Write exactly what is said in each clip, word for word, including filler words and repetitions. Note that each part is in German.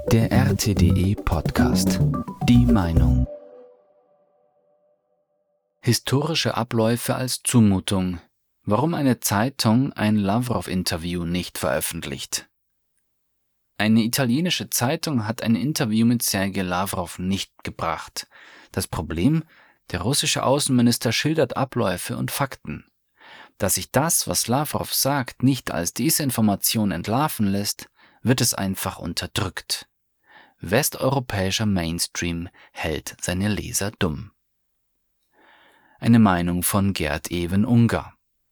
Der R T D E-Podcast. Die Meinung. Historische Abläufe als Zumutung. Warum eine Zeitung ein Lavrov-Interview nicht veröffentlicht. Eine italienische Zeitung hat ein Interview mit Sergei Lavrov nicht gebracht. Das Problem? Der russische Außenminister schildert Abläufe und Fakten. Dass sich das, was Lavrov sagt, nicht als Desinformation entlarven lässt, wird es einfach unterdrückt. Westeuropäischer Mainstream hält seine Leser dumm. Eine Meinung von Gerd Even-Unger.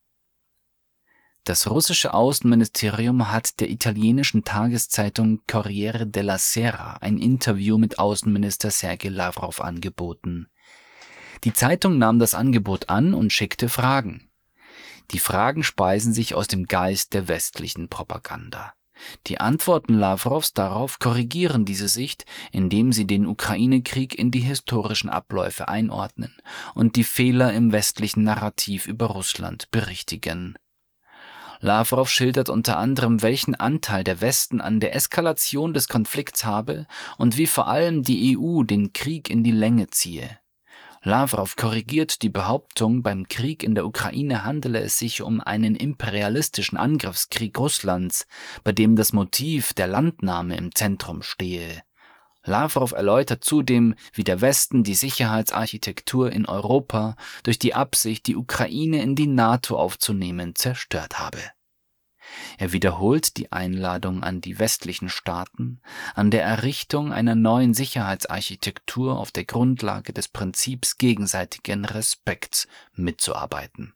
Das russische Außenministerium hat der italienischen Tageszeitung Corriere della Sera ein Interview mit Außenminister Sergei Lavrov angeboten. Die Zeitung nahm das Angebot an und schickte Fragen. Die Fragen speisen sich aus dem Geist der westlichen Propaganda. Die Antworten Lavrovs darauf korrigieren diese Sicht, indem sie den Ukraine-Krieg in die historischen Abläufe einordnen und die Fehler im westlichen Narrativ über Russland berichtigen. Lavrov schildert unter anderem, welchen Anteil der Westen an der Eskalation des Konflikts habe und wie vor allem die E U den Krieg in die Länge ziehe. Lavrov korrigiert die Behauptung, beim Krieg in der Ukraine handele es sich um einen imperialistischen Angriffskrieg Russlands, bei dem das Motiv der Landnahme im Zentrum stehe. Lavrov erläutert zudem, wie der Westen die Sicherheitsarchitektur in Europa durch die Absicht, die Ukraine in die NATO aufzunehmen, zerstört habe. Er wiederholt die Einladung an die westlichen Staaten, an der Errichtung einer neuen Sicherheitsarchitektur auf der Grundlage des Prinzips gegenseitigen Respekts mitzuarbeiten.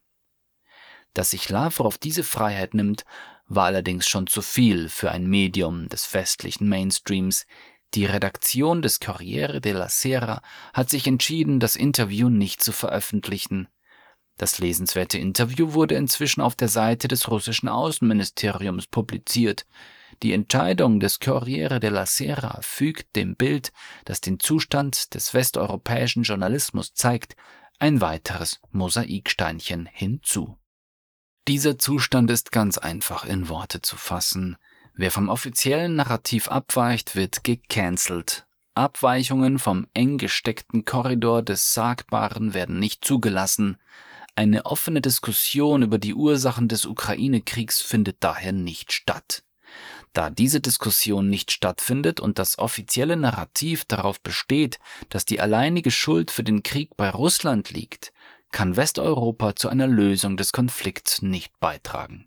Dass sich Lavrov diese Freiheit nimmt, war allerdings schon zu viel für ein Medium des westlichen Mainstreams. Die Redaktion des Corriere della Sera hat sich entschieden, das Interview nicht zu veröffentlichen. Das lesenswerte Interview wurde inzwischen auf der Seite des russischen Außenministeriums publiziert. Die Entscheidung des Corriere della Sera fügt dem Bild, das den Zustand des westeuropäischen Journalismus zeigt, ein weiteres Mosaiksteinchen hinzu. Dieser Zustand ist ganz einfach in Worte zu fassen. Wer vom offiziellen Narrativ abweicht, wird gecancelt. Abweichungen vom eng gesteckten Korridor des Sagbaren werden nicht zugelassen. Eine offene Diskussion über die Ursachen des Ukraine-Kriegs findet daher nicht statt. Da diese Diskussion nicht stattfindet und das offizielle Narrativ darauf besteht, dass die alleinige Schuld für den Krieg bei Russland liegt, kann Westeuropa zu einer Lösung des Konflikts nicht beitragen.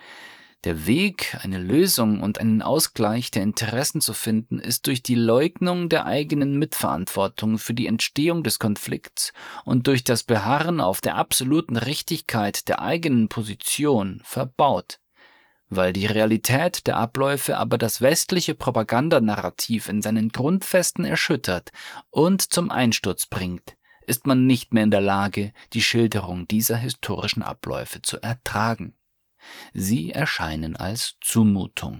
Der Weg, eine Lösung und einen Ausgleich der Interessen zu finden, ist durch die Leugnung der eigenen Mitverantwortung für die Entstehung des Konflikts und durch das Beharren auf der absoluten Richtigkeit der eigenen Position verbaut. Weil die Realität der Abläufe aber das westliche Propagandanarrativ in seinen Grundfesten erschüttert und zum Einsturz bringt, ist man nicht mehr in der Lage, die Schilderung dieser historischen Abläufe zu ertragen. Sie erscheinen als Zumutung.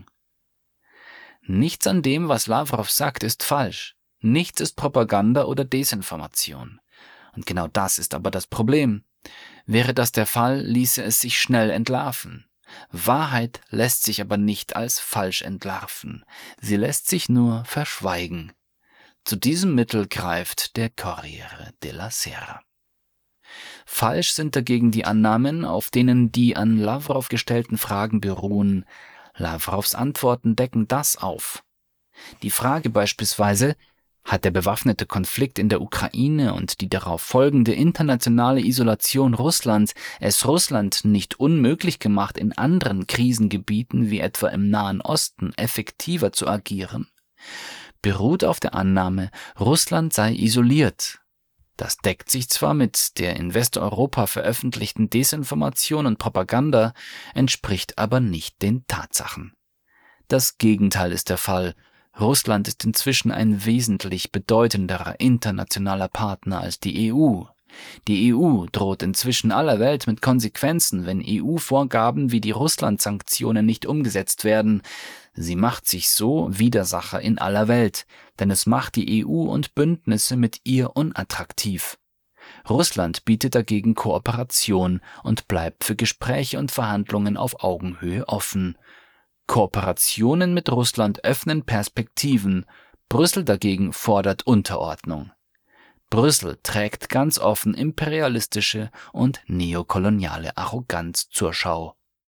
Nichts an dem, was Lavrov sagt, ist falsch. Nichts ist Propaganda oder Desinformation. Und genau das ist aber das Problem. Wäre das der Fall, ließe es sich schnell entlarven. Wahrheit lässt sich aber nicht als falsch entlarven. Sie lässt sich nur verschweigen. Zu diesem Mittel greift der Corriere della Sera. Falsch sind dagegen die Annahmen, auf denen die an Lavrov gestellten Fragen beruhen. Lavrovs Antworten decken das auf. Die Frage beispielsweise, hat der bewaffnete Konflikt in der Ukraine und die darauf folgende internationale Isolation Russlands es Russland nicht unmöglich gemacht, in anderen Krisengebieten wie etwa im Nahen Osten effektiver zu agieren, beruht auf der Annahme, Russland sei isoliert. Das deckt sich zwar mit der in Westeuropa veröffentlichten Desinformation und Propaganda, entspricht aber nicht den Tatsachen. Das Gegenteil ist der Fall. Russland ist inzwischen ein wesentlich bedeutenderer internationaler Partner als die E U. Die E U droht inzwischen aller Welt mit Konsequenzen, wenn E U-Vorgaben wie die Russland-Sanktionen nicht umgesetzt werden. Sie macht sich so Widersacher in aller Welt, denn es macht die E U und Bündnisse mit ihr unattraktiv. Russland bietet dagegen Kooperation und bleibt für Gespräche und Verhandlungen auf Augenhöhe offen. Kooperationen mit Russland öffnen Perspektiven, Brüssel dagegen fordert Unterordnung. Brüssel trägt ganz offen imperialistische und neokoloniale Arroganz zur Schau.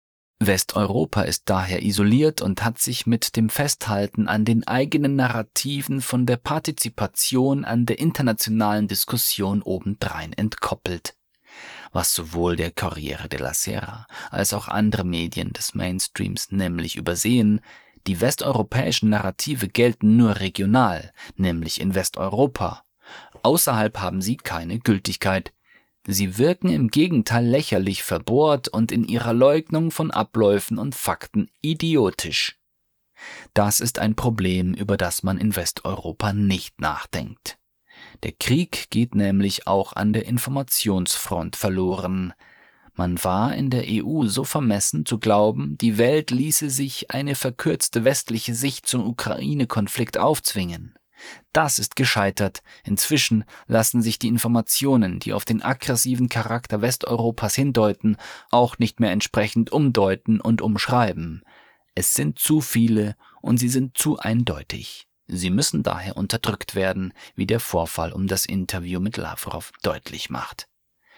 Westeuropa ist daher isoliert und hat sich mit dem Festhalten an den eigenen Narrativen von der Partizipation an der internationalen Diskussion obendrein entkoppelt, was sowohl der Corriere della Sera als auch andere Medien des Mainstreams nämlich übersehen: Die westeuropäischen Narrative gelten nur regional, nämlich in Westeuropa. Außerhalb haben sie keine Gültigkeit. Sie wirken im Gegenteil lächerlich verbohrt und in ihrer Leugnung von Abläufen und Fakten idiotisch. Das ist ein Problem, über das man in Westeuropa nicht nachdenkt. Der Krieg geht nämlich auch an der Informationsfront verloren. Man war in der E U so vermessen zu glauben, die Welt ließe sich eine verkürzte westliche Sicht zum Ukraine-Konflikt aufzwingen. Das ist gescheitert. Inzwischen lassen sich die Informationen, die auf den aggressiven Charakter Westeuropas hindeuten, auch nicht mehr entsprechend umdeuten und umschreiben. Es sind zu viele und sie sind zu eindeutig. Sie müssen daher unterdrückt werden, wie der Vorfall um das Interview mit Lavrov deutlich macht.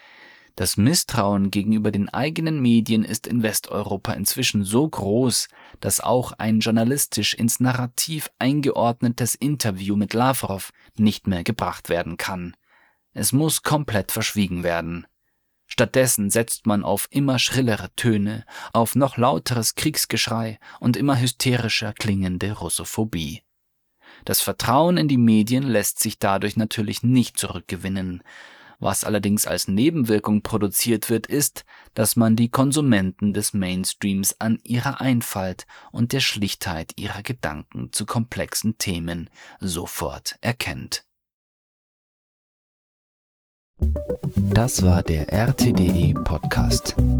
Das Misstrauen gegenüber den eigenen Medien ist in Westeuropa inzwischen so groß, dass auch ein journalistisch ins Narrativ eingeordnetes Interview mit Lavrov nicht mehr gebracht werden kann. Es muss komplett verschwiegen werden. Stattdessen setzt man auf immer schrillere Töne, auf noch lauteres Kriegsgeschrei und immer hysterischer klingende Russophobie. Das Vertrauen in die Medien lässt sich dadurch natürlich nicht zurückgewinnen. Was allerdings als Nebenwirkung produziert wird, ist, dass man die Konsumenten des Mainstreams an ihrer Einfalt und der Schlichtheit ihrer Gedanken zu komplexen Themen sofort erkennt. Das war der R T D E Podcast.